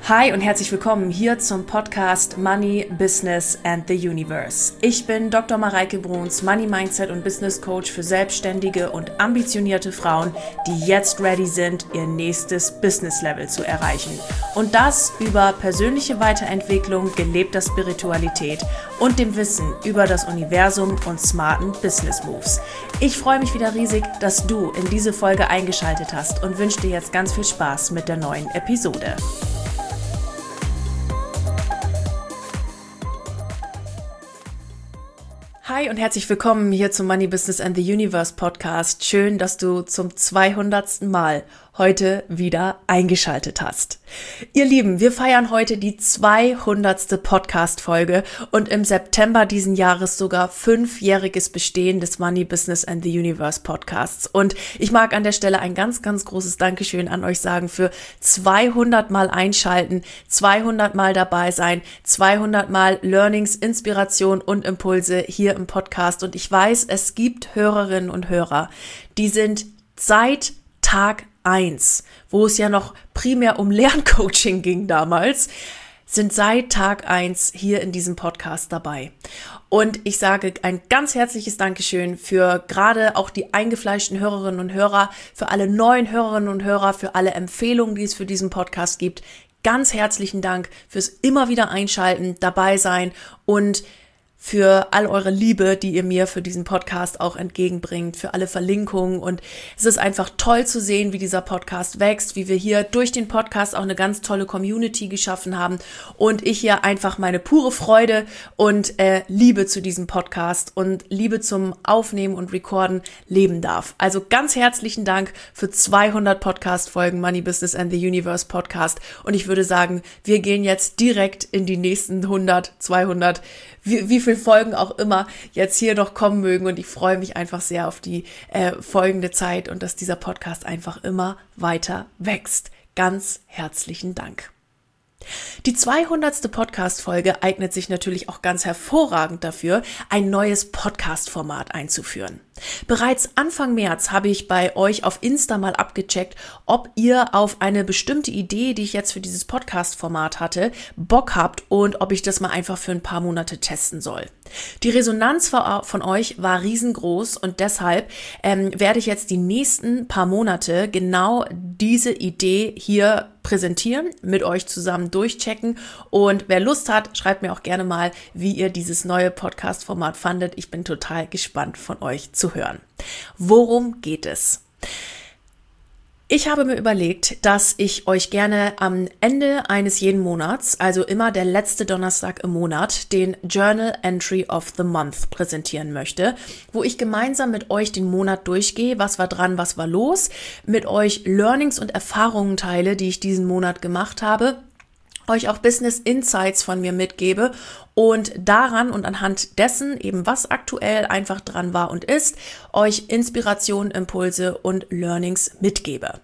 Hi und herzlich willkommen hier zum Podcast Money, Business and the Universe. Ich bin Dr. Mareike Bruns, Money Mindset und Business Coach für selbstständige und ambitionierte Frauen, die jetzt ready sind, ihr nächstes Business Level zu erreichen. Und das über persönliche Weiterentwicklung, gelebter Spiritualität und dem Wissen über das Universum und smarten Business Moves. Ich freue mich wieder riesig, dass du in diese Folge eingeschaltet hast und wünsche dir jetzt ganz viel Spaß mit der neuen Episode. Hi und herzlich willkommen hier zum Money, Business and the Universe Podcast. Schön, dass du zum 200. Mal heute wieder eingeschaltet hast. Ihr Lieben, wir feiern heute die 200. Podcast-Folge und im September diesen Jahres sogar 5-jähriges Bestehen des Money, Business and the Universe Podcasts. Und ich mag an der Stelle ein ganz, ganz großes Dankeschön an euch sagen für 200 Mal einschalten, 200 Mal dabei sein, 200 Mal Learnings, Inspiration und Impulse hier im Podcast. Und ich weiß, es gibt Hörerinnen und Hörer, die sind seit Tag 1, wo es ja noch primär um Lerncoaching ging damals, sind seit Tag 1 hier in diesem Podcast dabei. Und ich sage ein ganz herzliches Dankeschön für gerade auch die eingefleischten Hörerinnen und Hörer, für alle neuen Hörerinnen und Hörer, für alle Empfehlungen, die es für diesen Podcast gibt. Ganz herzlichen Dank fürs immer wieder einschalten, dabei sein und für all eure Liebe, die ihr mir für diesen Podcast auch entgegenbringt, für alle Verlinkungen. Und es ist einfach toll zu sehen, wie dieser Podcast wächst, wie wir hier durch den Podcast auch eine ganz tolle Community geschaffen haben und ich hier einfach meine pure Freude und Liebe zu diesem Podcast und Liebe zum Aufnehmen und Recorden leben darf. Also ganz herzlichen Dank für 200 Podcast-Folgen Money, Business and the Universe Podcast. Und ich würde sagen, wir gehen jetzt direkt in die nächsten 100, 200, wie viele Folgen auch immer jetzt hier noch kommen mögen, und ich freue mich einfach sehr auf die folgende Zeit und dass dieser Podcast einfach immer weiter wächst. Ganz herzlichen Dank. Die 200. Podcast-Folge eignet sich natürlich auch ganz hervorragend dafür, ein neues Podcast-Format einzuführen. Bereits Anfang März habe ich bei euch auf Insta mal abgecheckt, ob ihr auf eine bestimmte Idee, die ich jetzt für dieses Podcast-Format hatte, Bock habt und ob ich das mal einfach für ein paar Monate testen soll. Die Resonanz von euch war riesengroß und deshalb werde ich jetzt die nächsten paar Monate genau diese Idee hier präsentieren, mit euch zusammen durchchecken, und wer Lust hat, schreibt mir auch gerne mal, wie ihr dieses neue Podcast-Format fandet. Ich bin total gespannt, von euch zu hören. Worum geht es? Ich habe mir überlegt, dass ich euch gerne am Ende eines jeden Monats, also immer der letzte Donnerstag im Monat, den Journal Entry of the Month präsentieren möchte, wo ich gemeinsam mit euch den Monat durchgehe, was war dran, was war los, mit euch Learnings und Erfahrungen teile, die ich diesen Monat gemacht habe, euch auch Business Insights von mir mitgebe und daran und anhand dessen, eben was aktuell einfach dran war und ist, euch Inspiration, Impulse und Learnings mitgebe.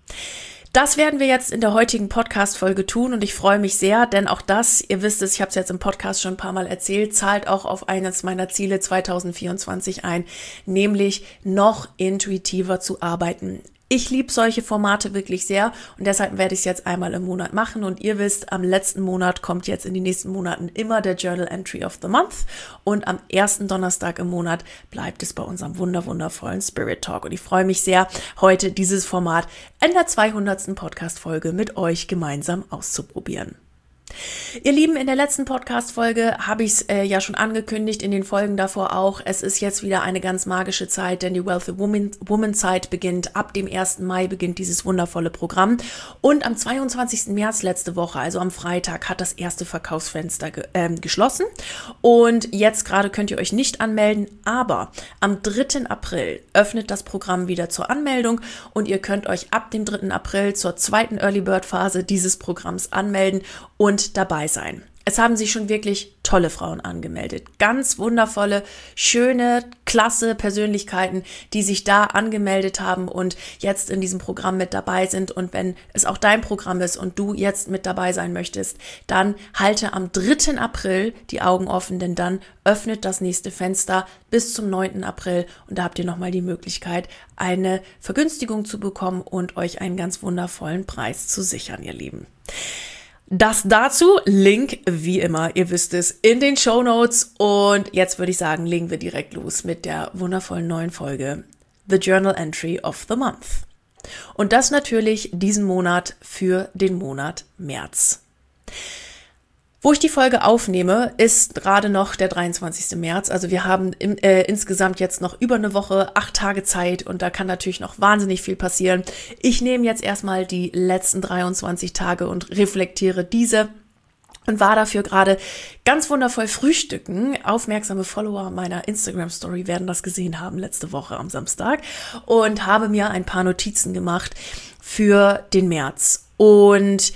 Das werden wir jetzt in der heutigen Podcast-Folge tun und ich freue mich sehr, denn auch das, ihr wisst es, ich habe es jetzt im Podcast schon ein paar Mal erzählt, zahlt auch auf eines meiner Ziele 2024 ein, nämlich noch intuitiver zu arbeiten. Ich liebe solche Formate wirklich sehr und deshalb werde ich es jetzt einmal im Monat machen, und ihr wisst, am letzten Monat kommt jetzt in den nächsten Monaten immer der Journal Entry of the Month und am ersten Donnerstag im Monat bleibt es bei unserem wundervollen Spirit Talk, und ich freue mich sehr, heute dieses Format in der 200. Podcast-Folge mit euch gemeinsam auszuprobieren. Ihr Lieben, in der letzten Podcast-Folge habe ich es ja schon angekündigt, in den Folgen davor auch. Es ist jetzt wieder eine ganz magische Zeit, denn die Wealthy Woman Zeit beginnt. Ab dem 1. Mai beginnt dieses wundervolle Programm. Und am 22. März letzte Woche, also am Freitag, hat das erste Verkaufsfenster geschlossen. Und jetzt gerade könnt ihr euch nicht anmelden, aber am 3. April öffnet das Programm wieder zur Anmeldung und ihr könnt euch ab dem 3. April zur zweiten Early Bird Phase dieses Programms anmelden und dabei sein. Es haben sich schon wirklich tolle Frauen angemeldet. Ganz wundervolle, schöne, klasse Persönlichkeiten, die sich da angemeldet haben und jetzt in diesem Programm mit dabei sind. Und wenn es auch dein Programm ist und du jetzt mit dabei sein möchtest, dann halte am 3. April die Augen offen, denn dann öffnet das nächste Fenster bis zum 9. April und da habt ihr nochmal die Möglichkeit, eine Vergünstigung zu bekommen und euch einen ganz wundervollen Preis zu sichern, ihr Lieben. Das dazu, Link wie immer, ihr wisst es, in den Shownotes. Und jetzt würde ich sagen, legen wir direkt los mit der wundervollen neuen Folge The Journal Entry of the Month. Und das natürlich diesen Monat für den Monat März. Wo ich die Folge aufnehme, ist gerade noch der 23. März. Also wir haben insgesamt jetzt noch über eine Woche, 8 Tage Zeit und da kann natürlich noch wahnsinnig viel passieren. Ich nehme jetzt erstmal die letzten 23 Tage und reflektiere diese und war dafür gerade ganz wundervoll frühstücken. Aufmerksame Follower meiner Instagram-Story werden das gesehen haben letzte Woche am Samstag und habe mir ein paar Notizen gemacht für den März. Und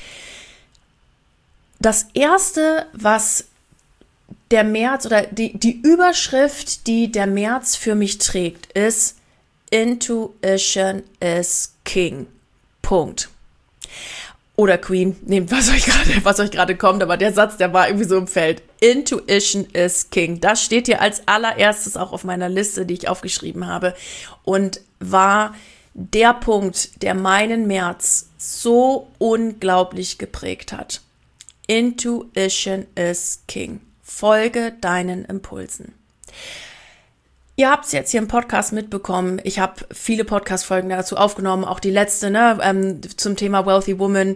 das erste, was der März oder die Überschrift, die der März für mich trägt, ist Intuition is King. Punkt. Oder Queen, nehmt was euch gerade kommt, aber der Satz, der war irgendwie so im Feld. Intuition is King. Das steht hier als allererstes auch auf meiner Liste, die ich aufgeschrieben habe und war der Punkt, der meinen März so unglaublich geprägt hat. Intuition is King. Folge deinen Impulsen. Ihr habt es jetzt hier im Podcast mitbekommen. Ich habe viele Podcast-Folgen dazu aufgenommen, auch die letzte, zum Thema Wealthy Woman.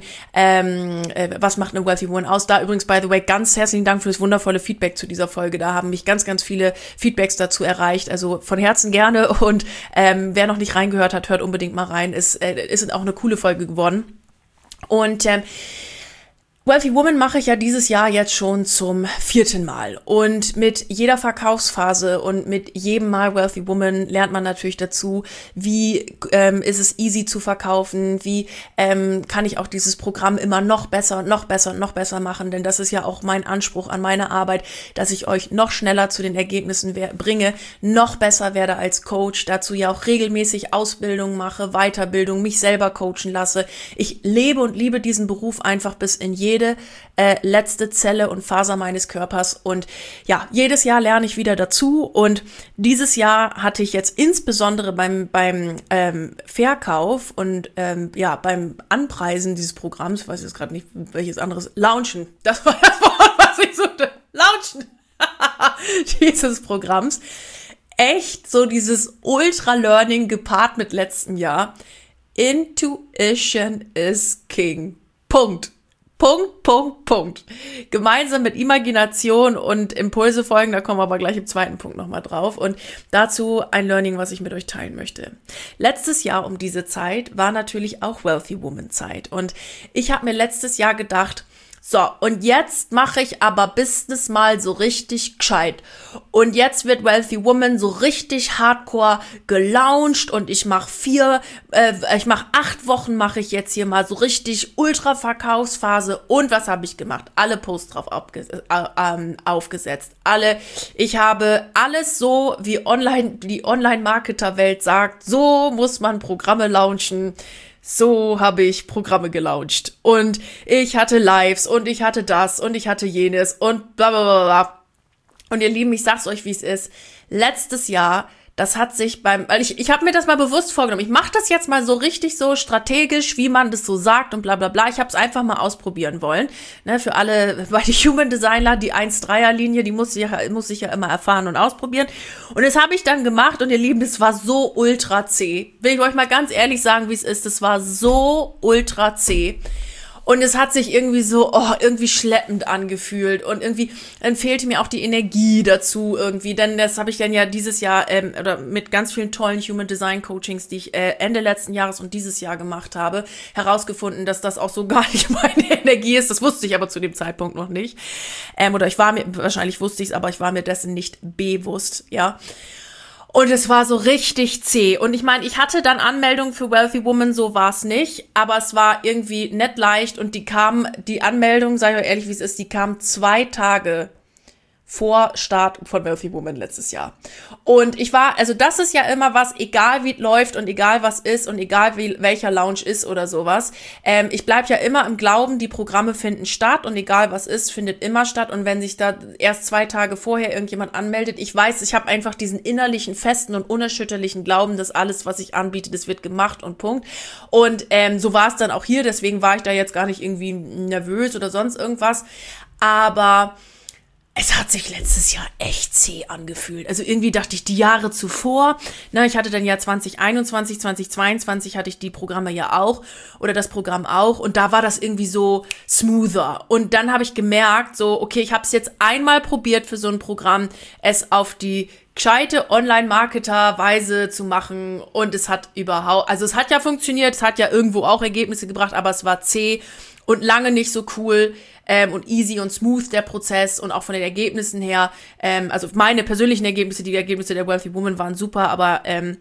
Was macht eine Wealthy Woman aus? Da übrigens, by the way, ganz herzlichen Dank für das wundervolle Feedback zu dieser Folge. Da haben mich ganz, ganz viele Feedbacks dazu erreicht. Also von Herzen gerne. Und wer noch nicht reingehört hat, hört unbedingt mal rein. Ist auch eine coole Folge geworden. Und Wealthy Woman mache ich ja dieses Jahr jetzt schon zum 4. Mal und mit jeder Verkaufsphase und mit jedem Mal Wealthy Woman lernt man natürlich dazu, wie ist es easy zu verkaufen, wie kann ich auch dieses Programm immer noch besser und noch besser und noch besser machen, denn das ist ja auch mein Anspruch an meine Arbeit, dass ich euch noch schneller zu den Ergebnissen bringe, noch besser werde als Coach, dazu ja auch regelmäßig Ausbildung mache, Weiterbildung, mich selber coachen lasse. Ich lebe und liebe diesen Beruf einfach bis in jede letzte Zelle und Faser meines Körpers und ja, jedes Jahr lerne ich wieder dazu und dieses Jahr hatte ich jetzt insbesondere beim Verkauf und beim Anpreisen dieses Programms, ich weiß jetzt gerade nicht, welches anderes, Launchen, das war das Wort, was ich suchte, Launchen dieses Programms, echt so dieses Ultra-Learning gepaart mit letztem Jahr, Intuition is King, Punkt. Gemeinsam mit Imagination und Impulse folgen, da kommen wir aber gleich im zweiten Punkt nochmal drauf. Und dazu ein Learning, was ich mit euch teilen möchte. Letztes Jahr um diese Zeit war natürlich auch Wealthy Woman Zeit. Und ich habe mir letztes Jahr gedacht, so, und jetzt mache ich aber Business mal so richtig gescheit. Und jetzt wird Wealthy Woman so richtig hardcore gelauncht und ich mache 8 Wochen mache ich jetzt hier mal so richtig Ultra-Verkaufsphase. Und was habe ich gemacht? Alle Posts drauf aufgesetzt. Ich habe alles so, wie die Online-Marketer-Welt sagt, so muss man Programme launchen. So habe ich Programme gelauncht und ich hatte Lives und ich hatte das und ich hatte jenes und bla bla bla bla. Und ihr Lieben, ich sag's euch, wie es ist. Letztes Jahr, das hat sich weil ich habe mir das mal bewusst vorgenommen. Ich mache das jetzt mal so richtig so strategisch, wie man das so sagt und bla bla bla. Ich habe es einfach mal ausprobieren wollen. Ne, für alle, bei den Human Designer, die 1-3er-Linie, die muss ich ja immer erfahren und ausprobieren. Und das habe ich dann gemacht und ihr Lieben, das war so ultra zäh. Will ich euch mal ganz ehrlich sagen, wie es ist. Das war so ultra zäh. Und es hat sich irgendwie so, irgendwie schleppend angefühlt und irgendwie, dann fehlte mir auch die Energie dazu irgendwie, denn das habe ich dann ja dieses Jahr, oder mit ganz vielen tollen Human Design Coachings, die ich Ende letzten Jahres und dieses Jahr gemacht habe, herausgefunden, dass das auch so gar nicht meine Energie ist. Das wusste ich aber zu dem Zeitpunkt noch nicht. Wahrscheinlich wusste ich es, aber ich war mir dessen nicht bewusst, ja. Und es war so richtig zäh. Und ich meine, ich hatte dann Anmeldungen für Wealthy Woman, so war es nicht. Aber es war irgendwie nett leicht und die Anmeldung, sag ich euch ehrlich, wie es ist, die kam 2 Tage vor Start von Wealthy Woman letztes Jahr. Und also das ist ja immer was, egal wie es läuft und egal was ist und egal welcher Launch ist oder sowas. Ich bleib ja immer im Glauben, die Programme finden statt und egal was ist, findet immer statt. Und wenn sich da erst 2 Tage vorher irgendjemand anmeldet, ich weiß, ich habe einfach diesen innerlichen, festen und unerschütterlichen Glauben, dass alles, was ich anbiete, das wird gemacht und Punkt. Und so war es dann auch hier, deswegen war ich da jetzt gar nicht irgendwie nervös oder sonst irgendwas. Aber es hat sich letztes Jahr echt zäh angefühlt. Also irgendwie dachte ich, die Jahre zuvor, ich hatte dann ja 2021, 2022 hatte ich die Programme ja auch oder das Programm auch und da war das irgendwie so smoother. Und dann habe ich gemerkt, so, okay, ich habe es jetzt einmal probiert für so ein Programm, es auf die gescheite Online-Marketer-Weise zu machen und es hat es hat ja funktioniert, es hat ja irgendwo auch Ergebnisse gebracht, aber es war zäh und lange nicht so cool und easy und smooth der Prozess und auch von den Ergebnissen her, also meine persönlichen Ergebnisse, die Ergebnisse der Wealthy Woman waren super, aber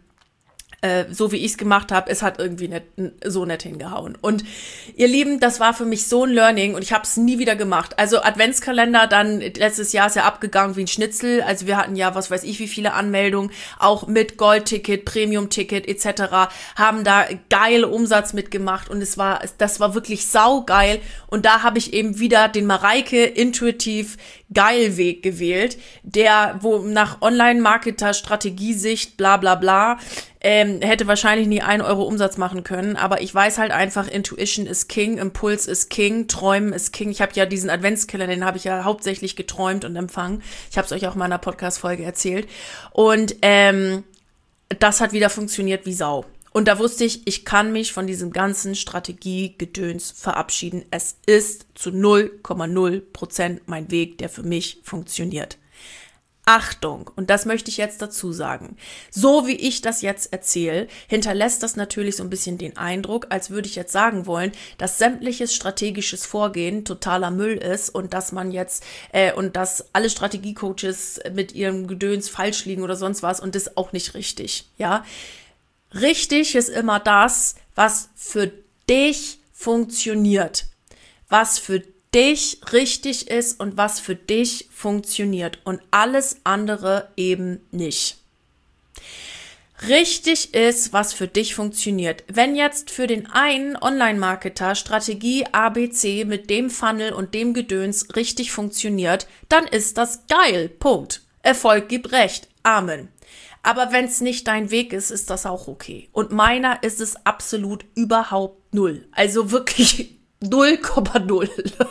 so wie ich es gemacht habe, es hat irgendwie so nett hingehauen. Und ihr Lieben, das war für mich so ein Learning und ich habe es nie wieder gemacht. Also Adventskalender dann letztes Jahr ist ja abgegangen wie ein Schnitzel. Also wir hatten ja, was weiß ich, wie viele Anmeldungen, auch mit Goldticket, Premium-Ticket etc. haben da geile Umsatz mitgemacht und das war wirklich saugeil. Und da habe ich eben wieder den Mareike intuitiv geil Weg gewählt, wo nach Online-Marketer-Strategiesicht bla bla bla hätte wahrscheinlich nie 1 Euro Umsatz machen können, aber ich weiß halt einfach, Intuition ist King, Impuls ist King, Träumen ist King. Ich habe ja diesen Adventskalender, den habe ich ja hauptsächlich geträumt und empfangen. Ich habe es euch auch in meiner Podcast-Folge erzählt. Und das hat wieder funktioniert wie Sau. Und da wusste ich kann mich von diesem ganzen Strategiegedöns verabschieden. Es ist zu 0,0% mein Weg, der für mich funktioniert. Achtung, und das möchte ich jetzt dazu sagen, so wie ich das jetzt erzähle, hinterlässt das natürlich so ein bisschen den Eindruck, als würde ich jetzt sagen wollen, dass sämtliches strategisches Vorgehen totaler Müll ist und dass man jetzt, und dass alle Strategiecoaches mit ihrem Gedöns falsch liegen oder sonst was und das ist auch nicht richtig, ja. Richtig ist immer das, was für dich funktioniert, was für dich richtig ist und was für dich funktioniert und alles andere eben nicht. Richtig ist, was für dich funktioniert. Wenn jetzt für den einen Online-Marketer Strategie ABC mit dem Funnel und dem Gedöns richtig funktioniert, dann ist das geil. Punkt. Erfolg gibt Recht. Amen. Aber wenn es nicht dein Weg ist, ist das auch okay. Und meiner ist es absolut überhaupt null. Also wirklich 0,0.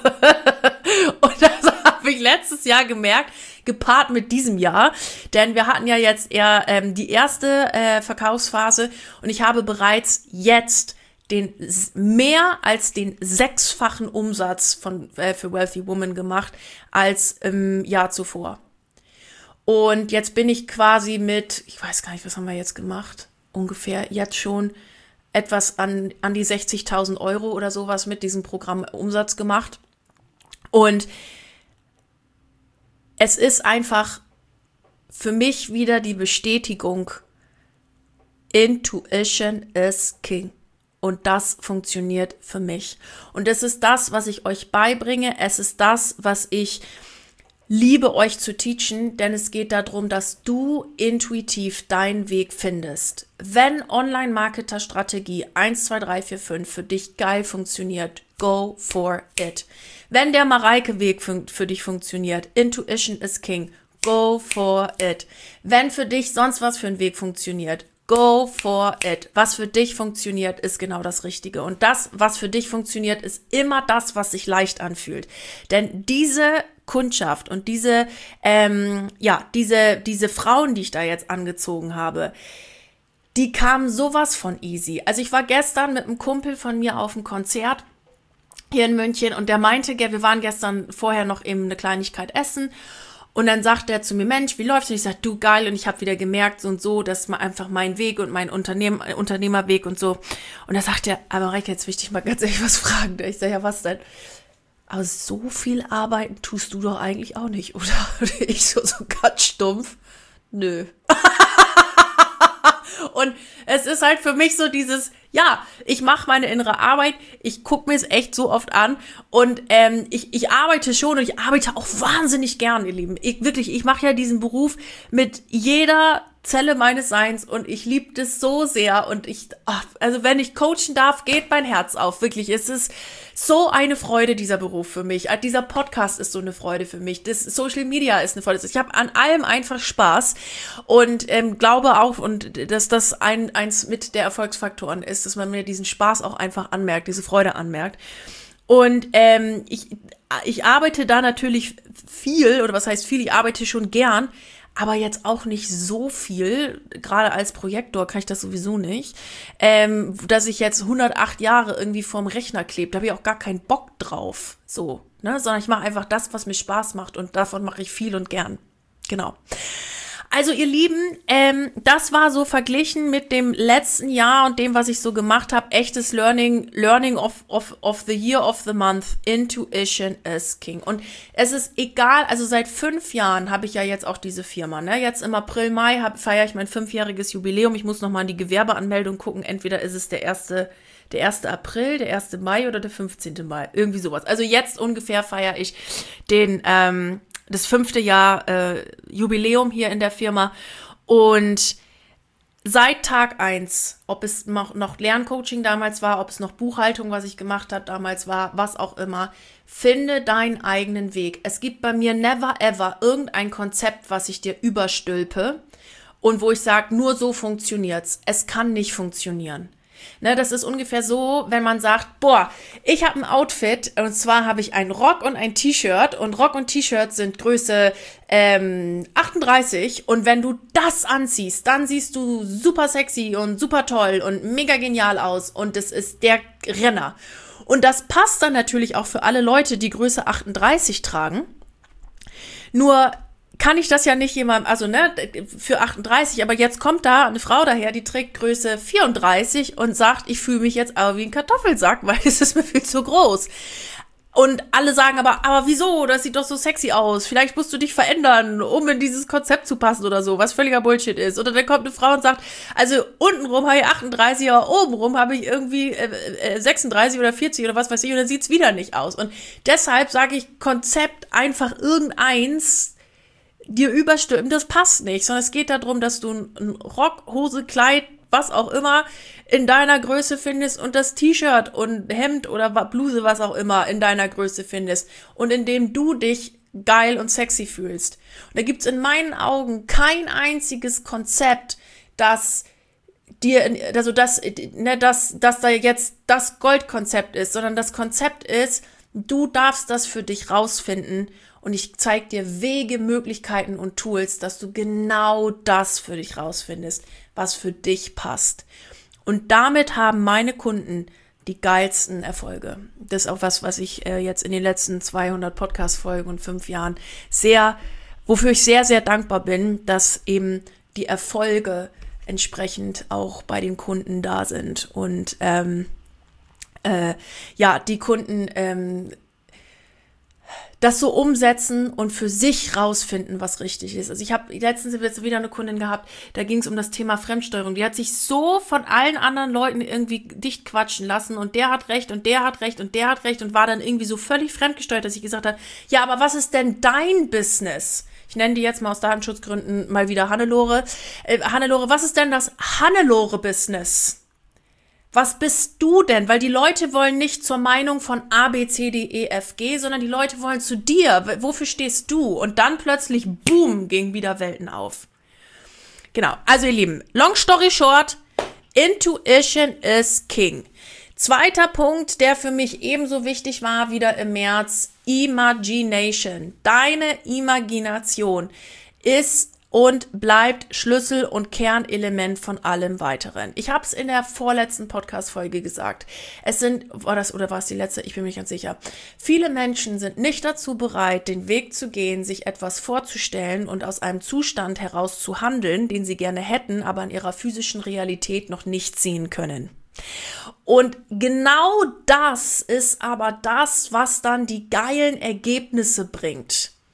Und das habe ich letztes Jahr gemerkt, gepaart mit diesem Jahr. Denn wir hatten ja jetzt eher die erste Verkaufsphase und ich habe bereits jetzt mehr als den 6-fachen Umsatz für Wealthy Woman gemacht als im Jahr zuvor. Und jetzt bin ich quasi ich weiß gar nicht, was haben wir jetzt gemacht? Ungefähr jetzt schon etwas an die 60.000 Euro oder sowas mit diesem Programm Umsatz gemacht. Und es ist einfach für mich wieder die Bestätigung, Intuition is King. Und das funktioniert für mich. Und es ist das, was ich euch beibringe. Es ist das, was ich liebe euch zu teachen, denn es geht darum, dass du intuitiv deinen Weg findest. Wenn Online-Marketer-Strategie 1, 2, 3, 4, 5 für dich geil funktioniert, go for it. Wenn der Mareike-Weg für dich funktioniert, Intuition is King, go for it. Wenn für dich sonst was für ein Weg funktioniert, go for it. Was für dich funktioniert, ist genau das Richtige. Und das, was für dich funktioniert, ist immer das, was sich leicht anfühlt. Denn diese Kundschaft und diese Frauen, die ich da jetzt angezogen habe, die kamen sowas von easy. Also ich war gestern mit einem Kumpel von mir auf dem Konzert hier in München und der meinte, wir waren gestern vorher noch eben eine Kleinigkeit essen und dann sagt er zu mir, Mensch, wie läuft's? Und ich sag, du, geil, und ich habe wieder gemerkt so und so, dass man einfach mein Weg und mein Unternehmerweg und so. Und da sagt er, aber Mareike, jetzt will ich dich mal ganz ehrlich was fragen. Ich sag, ja, was denn? Aber so viel arbeiten tust du doch eigentlich auch nicht, oder? Ich so ganz stumpf. Nö. Und es ist halt für mich so dieses, ja, ich mache meine innere Arbeit, ich gucke mir es echt so oft an und ich arbeite schon und ich arbeite auch wahnsinnig gern, ihr Lieben. Ich mache ja diesen Beruf mit jeder Zelle meines Seins und ich liebe das so sehr und also wenn ich coachen darf, geht mein Herz auf, wirklich. Es ist so eine Freude, dieser Beruf für mich. Dieser Podcast ist so eine Freude für mich. Das Social Media ist eine Freude. Ich habe an allem einfach Spaß und glaube auch, und dass das eins mit der Erfolgsfaktoren ist, dass man mir diesen Spaß auch einfach anmerkt, diese Freude anmerkt. Und ich arbeite da natürlich viel, oder was heißt viel, ich arbeite schon gern, aber jetzt auch nicht so viel, gerade als Projektor kann ich das sowieso nicht, dass ich jetzt 108 Jahre irgendwie vorm Rechner klebe, da habe ich auch gar keinen Bock drauf, so, ne, sondern ich mache einfach das, was mir Spaß macht und davon mache ich viel und gern, genau. Also ihr Lieben, das war so verglichen mit dem letzten Jahr und dem, was ich so gemacht habe, echtes Learning of the year of the month, Intuition is King. Und es ist egal, also seit 5 Jahren habe ich ja jetzt auch diese Firma, ne? Jetzt im April, Mai feiere ich mein 5-jähriges Jubiläum. Ich muss nochmal in die Gewerbeanmeldung gucken, entweder ist es der 1. April, der 1. Mai oder der 15. Mai, irgendwie sowas. Also jetzt ungefähr feiere ich das 5. Jahr Jubiläum hier in der Firma und seit Tag 1, ob es noch Lerncoaching damals war, ob es noch Buchhaltung, was ich gemacht habe damals war, was auch immer, finde deinen eigenen Weg. Es gibt bei mir never ever irgendein Konzept, was ich dir überstülpe und wo ich sage, nur so funktioniert's. Es kann nicht funktionieren. Ne, das ist ungefähr so, wenn man sagt, boah, ich habe ein Outfit und zwar habe ich einen Rock und ein T-Shirt und Rock und T-Shirt sind Größe 38 und wenn du das anziehst, dann siehst du super sexy und super toll und mega genial aus und das ist der Renner. Und das passt dann natürlich auch für alle Leute, die Größe 38 tragen, nur kann ich das ja nicht jemandem, also ne, für 38, aber jetzt kommt da eine Frau daher, die trägt Größe 34 und sagt, ich fühle mich jetzt aber wie ein Kartoffelsack, weil es ist mir viel zu groß. Und alle sagen aber wieso, das sieht doch so sexy aus, vielleicht musst du dich verändern, um in dieses Konzept zu passen oder so, was völliger Bullshit ist. Oder dann kommt eine Frau und sagt, also untenrum habe ich 38, aber obenrum habe ich irgendwie 36 oder 40 oder was weiß ich und dann sieht's wieder nicht aus. Und deshalb sage ich, Konzept einfach irgendeins dir überstülpen, das passt nicht, sondern es geht darum, dass du ein Rock, Hose, Kleid, was auch immer in deiner Größe findest und das T-Shirt und Hemd oder Bluse, was auch immer in deiner Größe findest und indem du dich geil und sexy fühlst. Und da gibt's in meinen Augen kein einziges Konzept, das dir, also das da jetzt das Goldkonzept ist, sondern das Konzept ist, du darfst das für dich rausfinden und ich zeige dir Wege, Möglichkeiten und Tools, dass du genau das für dich rausfindest, was für dich passt. Und damit haben meine Kunden die geilsten Erfolge. Das ist auch was ich jetzt in den letzten 200 Podcast-Folgen und 5 Jahren wofür ich sehr, sehr dankbar bin, dass eben die Erfolge entsprechend auch bei den Kunden da sind. Und die Kunden das so umsetzen und für sich rausfinden, was richtig ist. Also ich habe letztens wieder eine Kundin gehabt, da ging es um das Thema Fremdsteuerung. Die hat sich so von allen anderen Leuten irgendwie dicht quatschen lassen und der hat recht und der hat recht und der hat recht und war dann irgendwie so völlig fremdgesteuert, dass ich gesagt habe, ja, aber was ist denn dein Business? Ich nenne die jetzt mal aus Datenschutzgründen mal wieder Hannelore. Hannelore, was ist denn das Hannelore-Business? Was bist du denn? Weil die Leute wollen nicht zur Meinung von A, B, C, D, E, F, G, sondern die Leute wollen zu dir. Wofür stehst du? Und dann plötzlich, boom, gingen wieder Welten auf. Genau, also ihr Lieben, long story short, Intuition is King. Zweiter Punkt, der für mich ebenso wichtig war, wieder im März, Imagination. Deine Imagination ist und bleibt Schlüssel und Kernelement von allem Weiteren. Ich habe es in der vorletzten Podcast-Folge gesagt. War es die letzte? Ich bin mir nicht ganz sicher. Viele Menschen sind nicht dazu bereit, den Weg zu gehen, sich etwas vorzustellen und aus einem Zustand heraus zu handeln, den sie gerne hätten, aber in ihrer physischen Realität noch nicht sehen können. Und genau das ist aber das, was dann die geilen Ergebnisse bringt.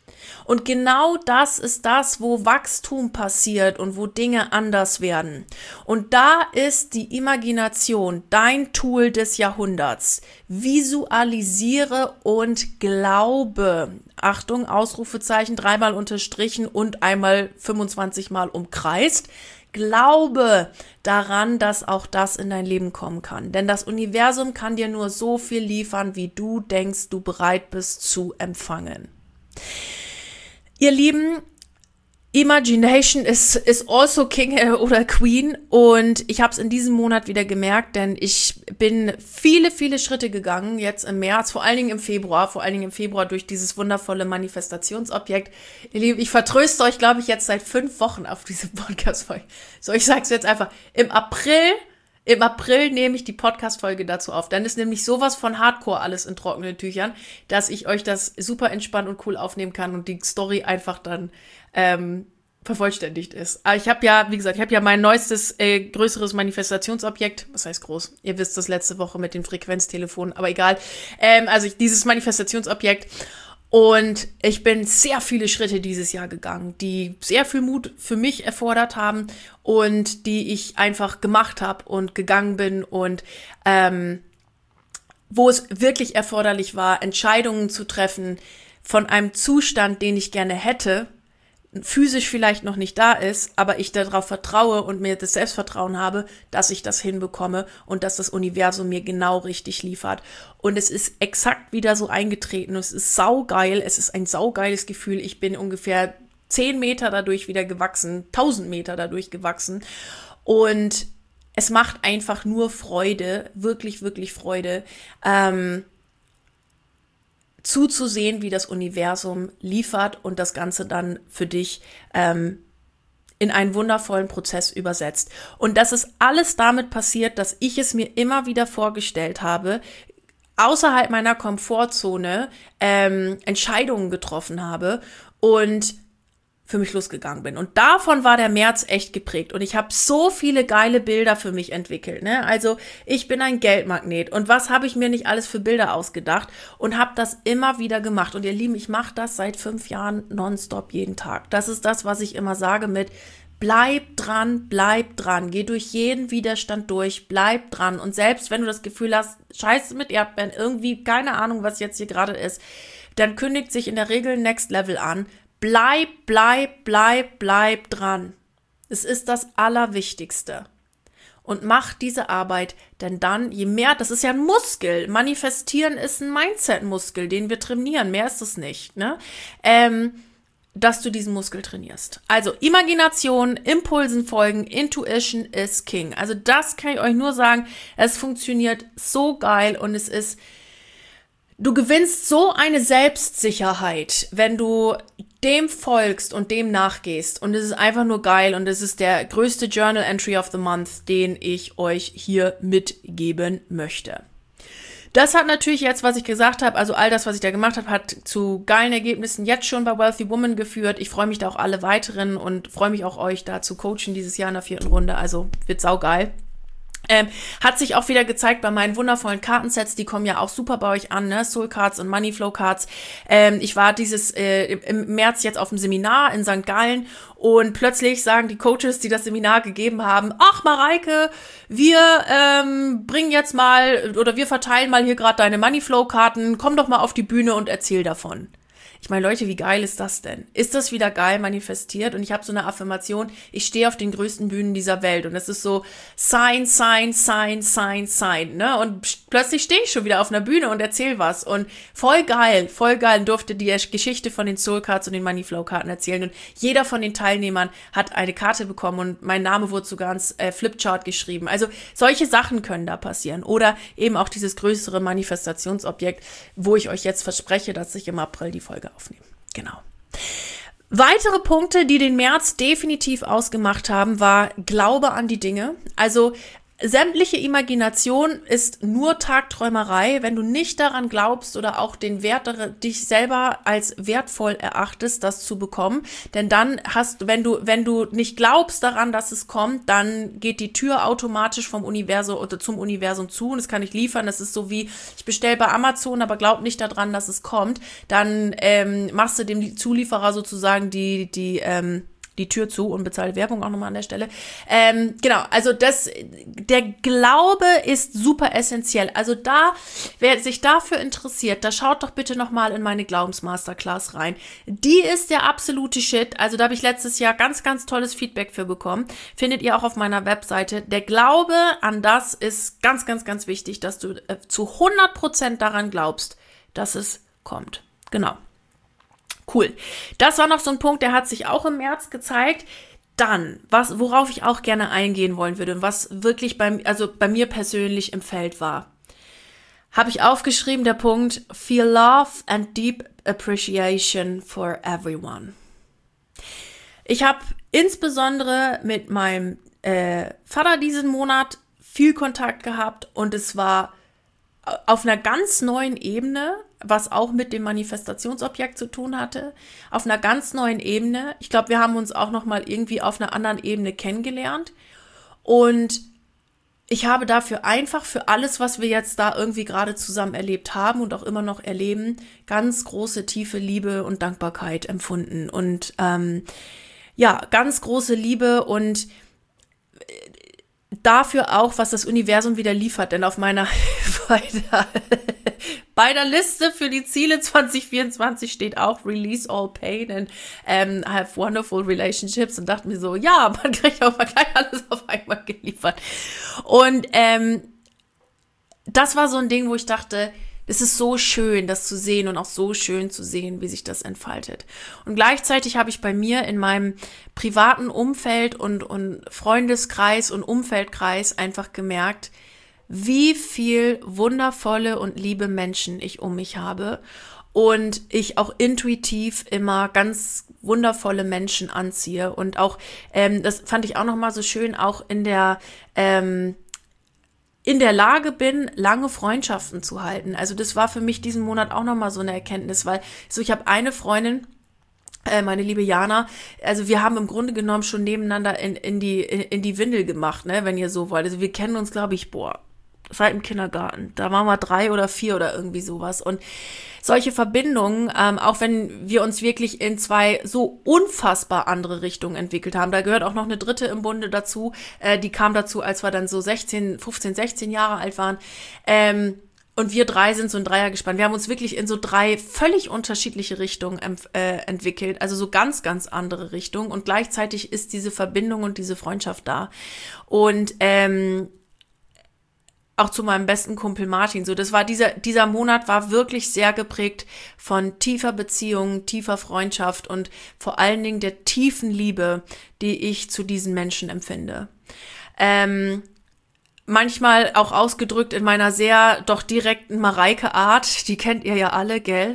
Und genau das ist das, wo Wachstum passiert und wo Dinge anders werden. Und da ist die Imagination dein Tool des Jahrhunderts. Visualisiere und glaube. Achtung, Ausrufezeichen, 3-mal unterstrichen und einmal 25-mal umkreist. Glaube daran, dass auch das in dein Leben kommen kann. Denn das Universum kann dir nur so viel liefern, wie du denkst, du bereit bist zu empfangen. Ihr Lieben, Imagination is also King oder Queen, und ich habe es in diesem Monat wieder gemerkt, denn ich bin viele Schritte gegangen, jetzt im März, vor allen Dingen im Februar durch dieses wundervolle Manifestationsobjekt. Ihr Lieben, ich vertröste euch, glaube ich, jetzt seit 5 Wochen auf diese Podcast-Folge. So, ich sag's jetzt einfach, im April nehme ich die Podcast-Folge dazu auf. Dann ist nämlich sowas von Hardcore alles in trockenen Tüchern, dass ich euch das super entspannt und cool aufnehmen kann und die Story einfach dann vervollständigt ist. Aber ich habe ja, wie gesagt, mein neuestes, größeres Manifestationsobjekt. Was heißt groß? Ihr wisst das letzte Woche mit den Frequenztelefonen, aber egal. Dieses Manifestationsobjekt. Und ich bin sehr viele Schritte dieses Jahr gegangen, die sehr viel Mut für mich erfordert haben und die ich einfach gemacht habe und gegangen bin und wo es wirklich erforderlich war, Entscheidungen zu treffen von einem Zustand, den ich gerne hätte, physisch vielleicht noch nicht da ist, aber ich darauf vertraue und mir das Selbstvertrauen habe, dass ich das hinbekomme und dass das Universum mir genau richtig liefert. Und es ist exakt wieder so eingetreten. Es ist saugeil. Es ist ein saugeiles Gefühl. Ich bin ungefähr 10 Meter dadurch wieder gewachsen, 1000 Meter dadurch gewachsen. Und es macht einfach nur Freude, wirklich Freude, zuzusehen, wie das Universum liefert und das Ganze dann für dich in einen wundervollen Prozess übersetzt. Und das ist alles damit passiert, dass ich es mir immer wieder vorgestellt habe, außerhalb meiner Komfortzone Entscheidungen getroffen habe und für mich losgegangen bin. Und davon war der März echt geprägt. Und ich habe so viele geile Bilder für mich entwickelt. Ne? Also ich bin ein Geldmagnet. Und was habe ich mir nicht alles für Bilder ausgedacht? Und habe das immer wieder gemacht. Und ihr Lieben, ich mache das seit 5 Jahren nonstop jeden Tag. Das ist das, was ich immer sage mit bleib dran, geh durch jeden Widerstand durch, bleib dran. Und selbst wenn du das Gefühl hast, scheiße mit Erdbeeren, irgendwie keine Ahnung, was jetzt hier gerade ist, dann kündigt sich in der Regel Next Level an. Bleib dran. Es ist das Allerwichtigste. Und mach diese Arbeit, denn dann, je mehr, das ist ja ein Muskel. Manifestieren ist ein Mindset-Muskel, den wir trainieren. Mehr ist es nicht, ne? Dass du diesen Muskel trainierst. Also Imagination, Impulsen folgen, Intuition is King. Also das kann ich euch nur sagen. Es funktioniert so geil und du gewinnst so eine Selbstsicherheit, wenn du dem folgst und dem nachgehst. Und es ist einfach nur geil und es ist der größte Journal Entry of the Month, den ich euch hier mitgeben möchte. Das hat natürlich jetzt, was ich gesagt habe, also all das, was ich da gemacht habe, hat zu geilen Ergebnissen jetzt schon bei Wealthy Woman geführt. Ich freue mich da auch alle weiteren und freue mich auch, euch da zu coachen dieses Jahr in der 4. Runde. Also wird saugeil. Hat sich auch wieder gezeigt bei meinen wundervollen Kartensets, die kommen ja auch super bei euch an, ne? Soul Cards und Money Flow Cards. Ich war im März jetzt auf dem Seminar in St. Gallen und plötzlich sagen die Coaches, die das Seminar gegeben haben, ach Mareike, wir bringen jetzt mal oder wir verteilen mal hier gerade deine Money Flow Karten, komm doch mal auf die Bühne und erzähl davon. Ich meine, Leute, wie geil ist das denn? Ist das wieder geil manifestiert? Und ich habe so eine Affirmation, ich stehe auf den größten Bühnen dieser Welt. Und es ist so Sign, ne? Und plötzlich stehe ich schon wieder auf einer Bühne und erzähle was. Und voll geil, durfte die Geschichte von den Soul Cards und den Money Flow Karten erzählen. Und jeder von den Teilnehmern hat eine Karte bekommen und mein Name wurde sogar ins Flipchart geschrieben. Also solche Sachen können da passieren. Oder eben auch dieses größere Manifestationsobjekt, wo ich euch jetzt verspreche, dass ich im April die Folge aufnehmen. Genau. Weitere Punkte, die den März definitiv ausgemacht haben, war Glaube an die Dinge. Also Sämtliche Imagination ist nur Tagträumerei, wenn du nicht daran glaubst oder auch den Wert, dich selber als wertvoll erachtest, das zu bekommen. Denn dann wenn du nicht glaubst daran, dass es kommt, dann geht die Tür automatisch vom Universum oder zum Universum zu und es kann nicht liefern. Das ist so wie, ich bestelle bei Amazon, aber glaub nicht daran, dass es kommt. Dann machst du dem Zulieferer sozusagen die Tür zu, unbezahlte Werbung auch nochmal an der Stelle. Genau, also der Glaube ist super essentiell. Also wer sich dafür interessiert, da schaut doch bitte nochmal in meine Glaubensmasterclass rein. Die ist der absolute Shit. Also da habe ich letztes Jahr ganz, ganz tolles Feedback für bekommen. Findet ihr auch auf meiner Webseite. Der Glaube an das ist ganz, ganz, ganz wichtig, dass du zu 100% daran glaubst, dass es kommt. Genau. Cool. Das war noch so ein Punkt, der hat sich auch im März gezeigt. Dann, worauf ich auch gerne eingehen wollen würde und was wirklich bei mir persönlich im Feld war, habe ich aufgeschrieben, der Punkt Feel Love and Deep Appreciation for Everyone. Ich habe insbesondere mit meinem Vater diesen Monat viel Kontakt gehabt und es war auf einer ganz neuen Ebene, was auch mit dem Manifestationsobjekt zu tun hatte, auf einer ganz neuen Ebene. Ich glaube, wir haben uns auch noch mal irgendwie auf einer anderen Ebene kennengelernt und ich habe dafür einfach für alles, was wir jetzt da irgendwie gerade zusammen erlebt haben und auch immer noch erleben, ganz große, tiefe Liebe und Dankbarkeit empfunden und ganz große Liebe und dafür auch, was das Universum wieder liefert, denn auf meiner bei der Liste für die Ziele 2024 steht auch Release all pain and have wonderful relationships und dachte mir so, ja, man kriegt auch mal gleich alles auf einmal geliefert. Und das war so ein Ding, wo ich dachte, es ist so schön, das zu sehen und auch so schön zu sehen, wie sich das entfaltet. Und gleichzeitig habe ich bei mir in meinem privaten Umfeld und Freundeskreis und Umfeldkreis einfach gemerkt, wie viel wundervolle und liebe Menschen ich um mich habe und ich auch intuitiv immer ganz wundervolle Menschen anziehe und auch, das fand ich auch nochmal so schön, auch in der Lage bin, lange Freundschaften zu halten. Also das war für mich diesen Monat auch nochmal so eine Erkenntnis, weil ich habe eine Freundin, meine liebe Jana, also wir haben im Grunde genommen schon nebeneinander in die Windel gemacht, ne, wenn ihr so wollt. Also wir kennen uns, glaube ich, seit dem Kindergarten. Da waren wir 3 oder 4 oder irgendwie sowas. Und solche Verbindungen, auch wenn wir uns wirklich in 2 so unfassbar andere Richtungen entwickelt haben, da gehört auch noch eine dritte im Bunde dazu, die kam dazu, als wir dann so 15, 16 Jahre alt waren. Und wir 3 sind so ein Dreiergespann. Wir haben uns wirklich in so 3 völlig unterschiedliche Richtungen entwickelt, also so ganz, ganz andere Richtungen. Und gleichzeitig ist diese Verbindung und diese Freundschaft da. Und auch zu meinem besten Kumpel Martin. So, das war dieser Monat war wirklich sehr geprägt von tiefer Beziehung, tiefer Freundschaft und vor allen Dingen der tiefen Liebe, die ich zu diesen Menschen empfinde. Manchmal auch ausgedrückt in meiner sehr doch direkten Mareike-Art. Die kennt ihr ja alle, gell?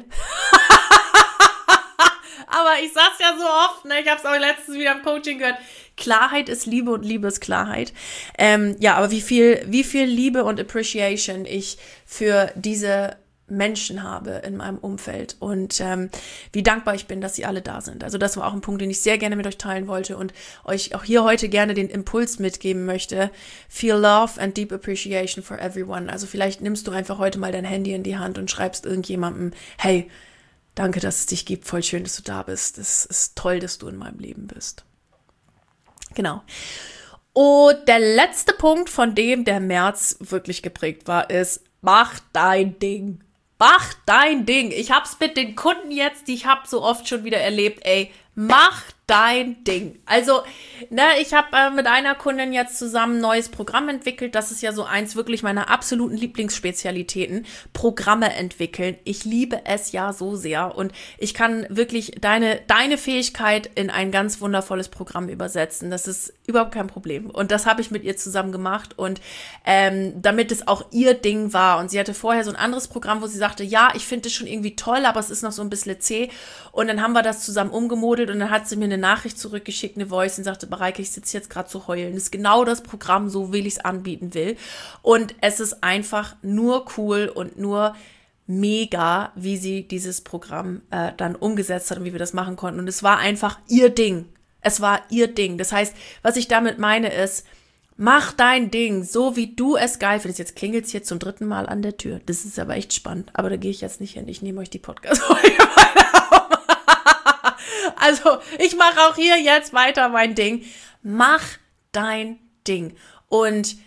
Aber ich sag's ja so oft, ne? Ich hab's auch letztens wieder im Coaching gehört. Klarheit ist Liebe und Liebe ist Klarheit. Aber wie viel Liebe und Appreciation ich für diese Menschen habe in meinem Umfeld und wie dankbar ich bin, dass sie alle da sind. Also das war auch ein Punkt, den ich sehr gerne mit euch teilen wollte und euch auch hier heute gerne den Impuls mitgeben möchte. Feel love and deep appreciation for everyone. Also vielleicht nimmst du einfach heute mal dein Handy in die Hand und schreibst irgendjemandem, hey, danke, dass es dich gibt, voll schön, dass du da bist. Es ist toll, dass du in meinem Leben bist. Genau. Und der letzte Punkt, von dem der März wirklich geprägt war, ist, mach dein Ding. Mach dein Ding. Ich hab's mit den Kunden jetzt, die ich hab so oft schon wieder erlebt, mach dein Ding. Also, ich habe mit einer Kundin jetzt zusammen ein neues Programm entwickelt. Das ist ja so eins wirklich meiner absoluten Lieblingsspezialitäten. Programme entwickeln. Ich liebe es ja so sehr und ich kann wirklich deine Fähigkeit in ein ganz wundervolles Programm übersetzen. Das ist überhaupt kein Problem. Und das habe ich mit ihr zusammen gemacht und damit es auch ihr Ding war. Und sie hatte vorher so ein anderes Programm, wo sie sagte, ja, ich finde es schon irgendwie toll, aber es ist noch so ein bisschen zäh. Und dann haben wir das zusammen umgemodelt und dann hat sie mir eine Nachricht zurückgeschickt, eine Voice und sagte, Mareike, ich sitze jetzt gerade zu heulen. Das ist genau das Programm, so wie ich es anbieten will. Und es ist einfach nur cool und nur mega, wie sie dieses Programm dann umgesetzt hat und wie wir das machen konnten. Und es war einfach ihr Ding. Es war ihr Ding. Das heißt, was ich damit meine ist, mach dein Ding, so wie du es geil findest. Jetzt klingelt es hier zum 3. Mal an der Tür. Das ist aber echt spannend. Aber da gehe ich jetzt nicht hin. Ich nehme euch die Podcast-Folge weiter auf. Also, ich mache auch hier jetzt weiter mein Ding. Mach dein Ding. Und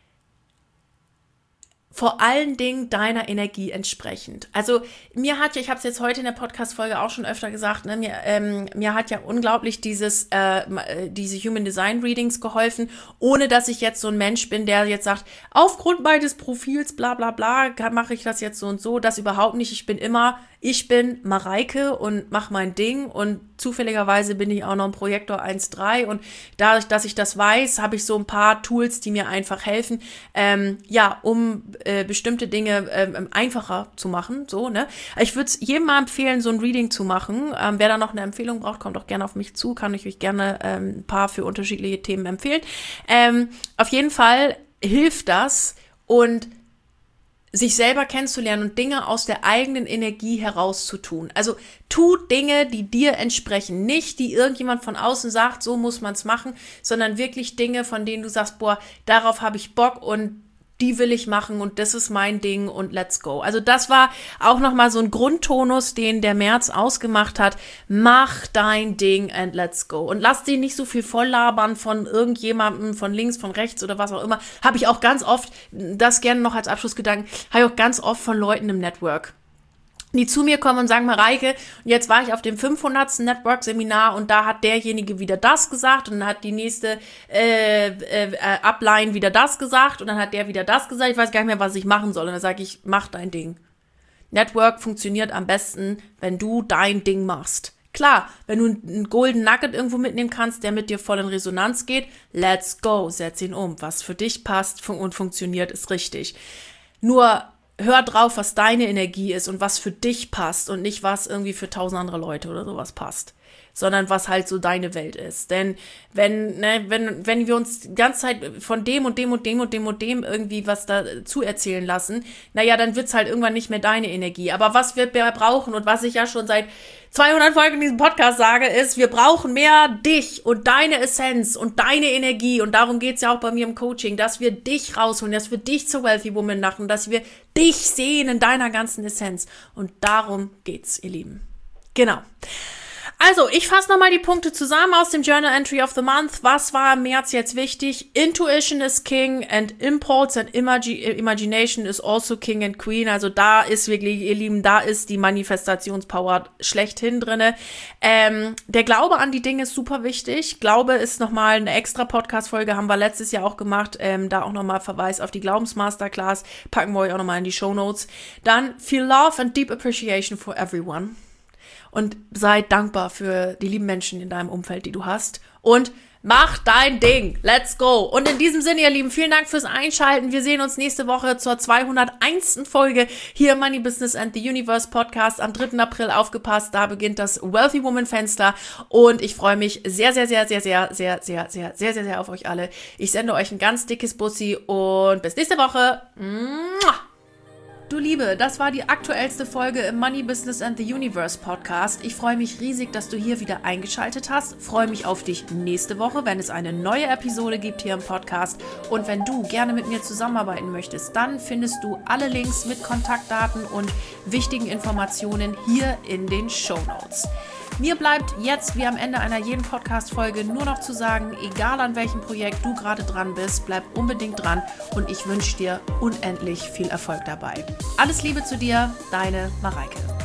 vor allen Dingen deiner Energie entsprechend. Also ich habe es jetzt heute in der Podcast-Folge auch schon öfter gesagt, ne, mir hat ja unglaublich diese Human Design Readings geholfen, ohne dass ich jetzt so ein Mensch bin, der jetzt sagt, aufgrund meines Profils bla bla bla, mache ich das jetzt so und so, das überhaupt nicht. Ich bin Mareike und mache mein Ding und zufälligerweise bin ich auch noch ein Projektor 1.3 und dadurch, dass ich das weiß, habe ich so ein paar Tools, die mir einfach helfen, um bestimmte Dinge einfacher zu machen. So, ne? Ich würde es jedem mal empfehlen, so ein Reading zu machen. Wer da noch eine Empfehlung braucht, kommt auch gerne auf mich zu, kann ich euch gerne ein paar für unterschiedliche Themen empfehlen. Auf jeden Fall hilft das und sich selber kennenzulernen und Dinge aus der eigenen Energie heraus zu tun. Also tu Dinge, die dir entsprechen. Nicht, die irgendjemand von außen sagt, so muss man es machen, sondern wirklich Dinge, von denen du sagst, boah, darauf habe ich Bock und die will ich machen und das ist mein Ding und let's go. Also das war auch nochmal so ein Grundtonus, den der März ausgemacht hat. Mach dein Ding and let's go. Und lass dich nicht so viel volllabern von irgendjemandem, von links, von rechts oder was auch immer. Habe ich auch ganz oft, das gerne noch als Abschlussgedanken, habe ich auch ganz oft von Leuten im Network, die zu mir kommen und sagen, Mareike, jetzt war ich auf dem 500. Network-Seminar und da hat derjenige wieder das gesagt und dann hat die nächste Upline wieder das gesagt und dann hat der wieder das gesagt, ich weiß gar nicht mehr, was ich machen soll. Und dann sage ich, mach dein Ding. Network funktioniert am besten, wenn du dein Ding machst. Klar, wenn du einen Golden Nugget irgendwo mitnehmen kannst, der mit dir voll in Resonanz geht, let's go, setz ihn um. Was für dich passt und funktioniert, ist richtig. Nur hör drauf, was deine Energie ist und was für dich passt und nicht, was irgendwie für 1000 andere Leute oder sowas passt, sondern was halt so deine Welt ist. Denn wenn wir uns die ganze Zeit von dem und dem und dem und dem und dem irgendwie was dazu erzählen lassen, naja, dann wird's halt irgendwann nicht mehr deine Energie. Aber was wir brauchen und was ich ja schon seit 200 Folgen in diesem Podcast sage, ist, wir brauchen mehr dich und deine Essenz und deine Energie. Und darum geht's ja auch bei mir im Coaching, dass wir dich rausholen, dass wir dich zur Wealthy Woman machen, dass wir dich sehen in deiner ganzen Essenz. Und darum geht's, ihr Lieben. Genau. Also, ich fasse nochmal die Punkte zusammen aus dem Journal Entry of the Month. Was war im März jetzt wichtig? Intuition is King and Impulse and Imagination is also King and Queen. Also da ist wirklich, ihr Lieben, da ist die Manifestationspower schlechthin drinne. Der Glaube an die Dinge ist super wichtig. Glaube ist nochmal eine extra Podcast-Folge, haben wir letztes Jahr auch gemacht. Da auch nochmal Verweis auf die Glaubensmasterclass. Packen wir euch auch nochmal in die Shownotes. Dann Feel Love and Deep Appreciation for Everyone. Und sei dankbar für die lieben Menschen in deinem Umfeld, die du hast. Und mach dein Ding. Let's go. Und in diesem Sinne, ihr Lieben, vielen Dank fürs Einschalten. Wir sehen uns nächste Woche zur 201. Folge hier im Money Business and the Universe Podcast. Am 3. April aufgepasst, da beginnt das Wealthy Woman Fenster. Und ich freue mich sehr, sehr, sehr, sehr, sehr, sehr, sehr, sehr, sehr, sehr, sehr auf euch alle. Ich sende euch ein ganz dickes Bussi und bis nächste Woche. Mua! Du Liebe, das war die aktuellste Folge im Money Business and the Universe Podcast. Ich freue mich riesig, dass du hier wieder eingeschaltet hast. Freue mich auf dich nächste Woche, wenn es eine neue Episode gibt hier im Podcast. Und wenn du gerne mit mir zusammenarbeiten möchtest, dann findest du alle Links mit Kontaktdaten und wichtigen Informationen hier in den Shownotes. Mir bleibt jetzt, wie am Ende einer jeden Podcast-Folge, nur noch zu sagen, egal an welchem Projekt du gerade dran bist, bleib unbedingt dran und ich wünsche dir unendlich viel Erfolg dabei. Alles Liebe zu dir, deine Mareike.